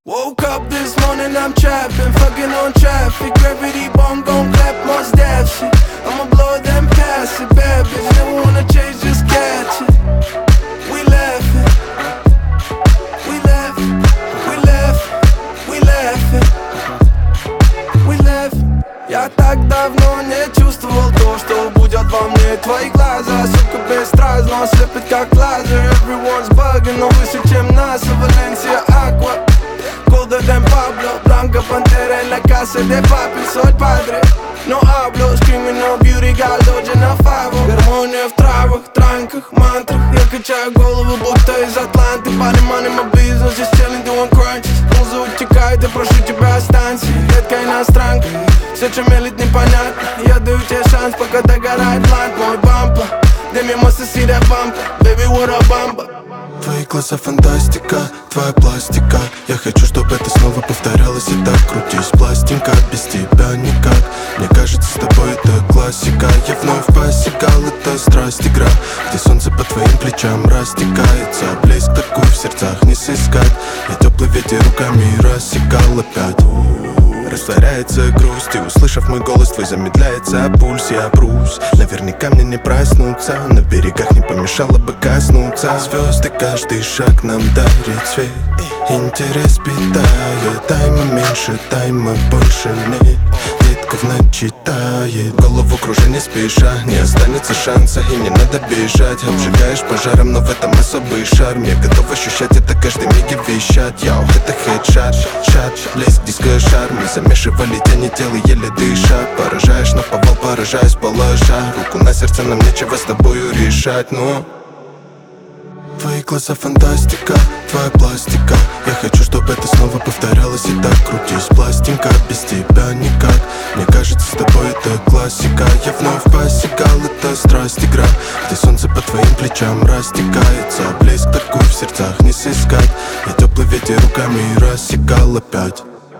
Woke up this morning, I'm trapping, fucking on traffic. Gravity bomb gon' clap, most death shit. I'ma blow them past it, bad bitch. Never wanna change, just catch it. We laughing, we laughing, we laughing, we laughing, we laughing. Я так давно не чувствовал то, что будет во мне твои глаза. Сука, бесстрастно слепит как лазер. Everyone's bugging, но выше, чем NASA. Valencia Aqua, colder than Pablo. Blanca Pantera en la casa de papi. Soy padre, no hablo. Screaming no beauty, галдо, на фаву. Гармония в травах, транках, мантрах. Я качаю голову, будто из Атланты. Парень, money, my business, just chillin', doing crunches. Муза утекает, я прошу тебя останься. Редкая иностранка, все, чем мелит, непонятно. Я даю тебе шанс, пока догорает блант. Мой бампа, дай мне must see that bumper. Baby, what a bumper. Твои глаза фантастика, твоя пластика. Я хочу, чтобы это снова повторялось и так. Крутись, пластинка, без тебя никак. Мне кажется, с тобой это классика. Я вновь посекал, это страсть игра, где солнце по твоим плечам растекается. Блеск такой в сердцах не сыскать. Я теплый ветер руками рассекал опять. Растворяется грусть, и услышав мой голос твой, замедляется пульс. Я брусь, наверняка мне не проснуться. На берегах не помешало бы коснуться. Звезды каждый шаг нам дарит свет. Интерес питает, тайма меньше, тайма больше нет. Детка в ночи тает, голову кружи не спеша. Не останется шанса и не надо бежать. Обжигаешь пожаром, но в этом особый шарм. Я готов ощущать это каждый миг и вещать. Яу, это хедшот, шат, блеск, диско, шарм. Не замешивали тени тела, еле дыша. Поражаешь, наповал, поражаюсь, положа руку на сердце, нам нечего с тобою решать, но твои глаза фантастика, твоя пластика. Я хочу, чтобы это снова повторялось и так. Крутись, пластинка, без тебя никак. Мне кажется, с тобой это классика. Я вновь посекал, это страсть игра, где солнце по твоим плечам растекается. Блеск такой в сердцах не сыскать. Я теплый ветер руками рассекал опять.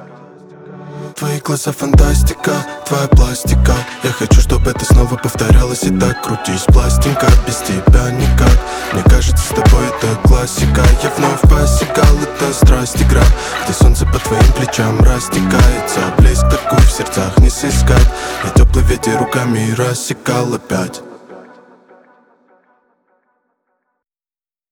Твои глаза фантастика, твоя пластика. Я хочу, чтобы это снова повторялось и так. Крутись, пластинка, без тебя никак. Мне кажется, с тобой это классика. Я вновь посекал, это страсть игра, где солнце по твоим плечам растекается. Блеск такой в сердцах не сыскать. Я теплый ветер руками рассекал опять.